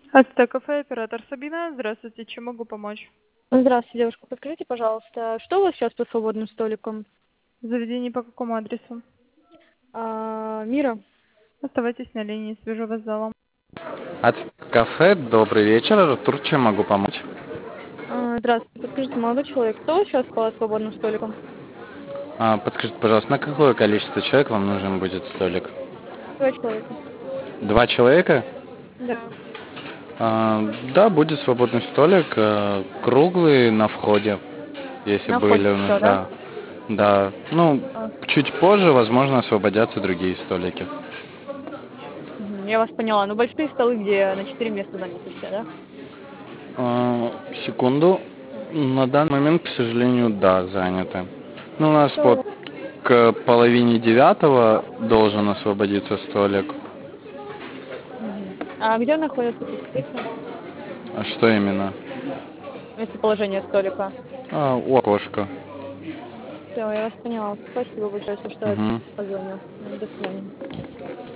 Ацтек кафе, оператор Сабина. Здравствуйте, чем могу помочь? Здравствуйте, девушка. Подскажите, пожалуйста, что у вас сейчас по свободным столикам? Заведение по какому адресу? Мира? Оставайтесь на линии, свяжу вас с залом. От кафе, добрый вечер, Артур, чем могу помочь? Здравствуйте. Подскажите, молодой человек, кто у вас сейчас по свободным столикам? Подскажите, пожалуйста, на какое количество человек вам нужен будет столик? 2 человека. 2 человека? Да. Да, будет свободный столик, круглый на входе, если На входе были у нас, все, да? да. Да, ну, А, чуть позже, возможно, освободятся другие столики. Я вас поняла. Ну, большие столы, где на 4 места заняты все, да? Секунду. На данный момент, к сожалению, да, заняты. Ну, у нас вот Что? к половине девятого должен освободиться столик. А где находится, подскажите? А что именно? Местоположение столика. У окошка. Все, я вас поняла. Спасибо большое, если что, я Мгм. позвоню. До свидания.